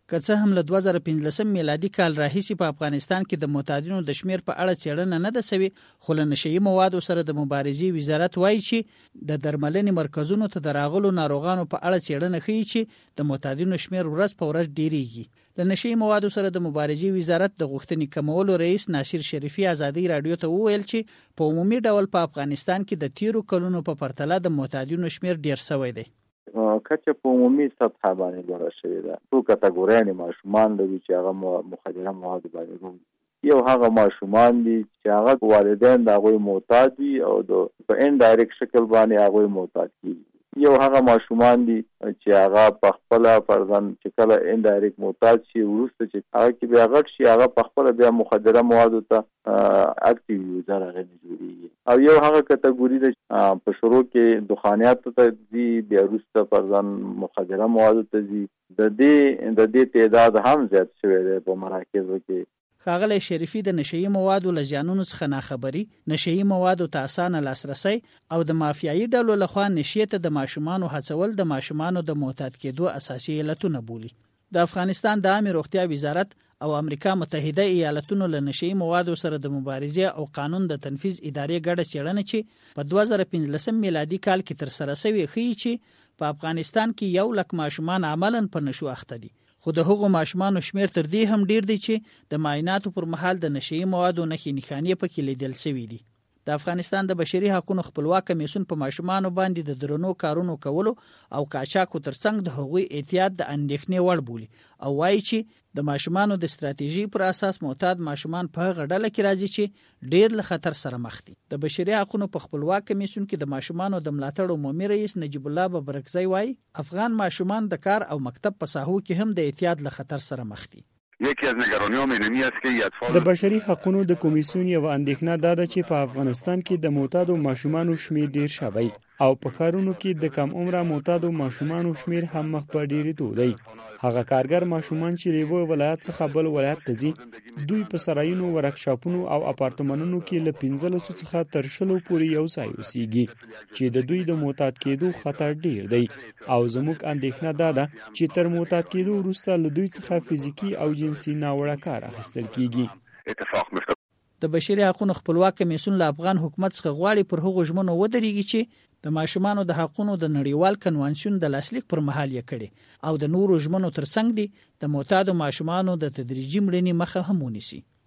که څه هم له 2015 میلادي کال راهیسې په افغانستان کې د معتادینو د شمیر په اړه څېړنه نه ده سوې، خو له نشهیي موادو سره د مبارزې وزارت وایي چې د درملنې مرکزونو ته د راغلو ناروغانو په اړه څېړنه ښیي چې د معتادینو شمیر ورځ په ورځ ډیریږي. له نشهیي موادو سره د مبارزې وزارت د غوښتنې کمولو رئیس ناصر شریفي ازادي رادیو ته وویل چې په عمومي ډول په افغانستان کې د تیرو کلونو په پرتله د معتادینو شمیر ډیر شوی دی. کچه په عمومي سطح باندې لوړه شوې ده. څو کټګورۍ ماشومان لري چې هغه مخدره مواد باندې روم. یو هغه ماشومان دي چې هغه والدین د هغوی معتاد دي او په انډایرکټ شکل باندې هغوی معتاد کیږي. یو هغه ماشومان دي چې هغه په خپل فرضاً چې کله انډایرکټ معتاد شي وروسته چې هغه کې بیا غټ شي هغه په خپل بیا مخدره موادو ته اکټیو یوزر هغه جوړیږي. او یو هغه کټګوري ده په شروع کې دخانیات ته ځي بیا وروسته فرضاً مخدره موادو ته ځي. د دې تعداد هم زیات شوی دی په مراکزو کې. ښاغلی شریفي د نشهیي موادو له زیانونو څخه ناخبري، نشهیي موادو ته اسانه لاسرسی او د مافیایي ډلو لخوا نشې ته د ماشومانو هڅول د ماشومانو د معتاد کېدو اساسي علتونه بولي. د افغانستان د عامې روغتیا وزارت او امریکا متحده ایالتونو له نشهیي موادو سره د مبارزې او قانون د تنفیذ ادارې ګډه څېړنه چې په 2015 میلادي کال کې ترسره شوې ښیي چې په افغانستان کې 1 لک ماشومان عملاً په نشو اخته دي، خو د هغو ماشومانو شمیر تر دې هم ډیر دی چې د معایناتو پر مهال د نشهیي موادو نښې نښانې پکې لیدل شوي دي. د افغانستان د بشري حقوقو خپلواک کمیسیون په ماشومانو باندې د درنو کارونو کولو او قاچاقو ترڅنګ د هغوی احتیاط د اندېښنې وړ بولي او وایي چې د ماشومانو د ستراتیژي پر اساس معتاد ماشومان په هغه ډله کې راځي چې ډیر له خطر سره مخ دي. د بشري حقوقو په خپلواک کمیسیون کې د ماشومانو د ملاتړ عمومي رئیس نجیب الله ببرکزی وایي افغان ماشومان د کار او مکتب په ساحو کې هم د احتیاط له خطر سره مخ دي. یکی از نگرانی‌هام اینمی است که اطفال د بشري حقوقو د کمیسیون یو اندېښنه دا ده چې په افغانستان کې د معتادو ماشومانو شمیر ډیر شوی او په ښارونو کې د کم عمره معتادو ماشومانو شمیر هم مخ په ډیریدو دی. هغه کارګر ماشومان چې له یو ولایت څخه بل ولایت ته ځي دوی په سرایونو ورکشاپونو او اپارتمانونو کې له 15 څخه تر 10 پورې یو ځای اوسېږي چې د دوی د معتاد کېدو خطر ډیر دی او زموږ اندېښنه دا ده چې تر معتاد کېدو وروسته له دوی څخه فزیکی او جنسي ناوړه کار اخیستل کیږي. د بشري حقوقو خپلواک کمیسیون له افغان حکومت څخه غواړي پر هغو ژمنو ودرېږي چې د ماشومانو د حقوقو د نړیوال کنوانسیون د لاسلیک پر مهال یې کړي او د نورو ژمنو ترڅنګ دي د معتادو ماشومانو د تدریجي مړینې مخه هم ونیسي.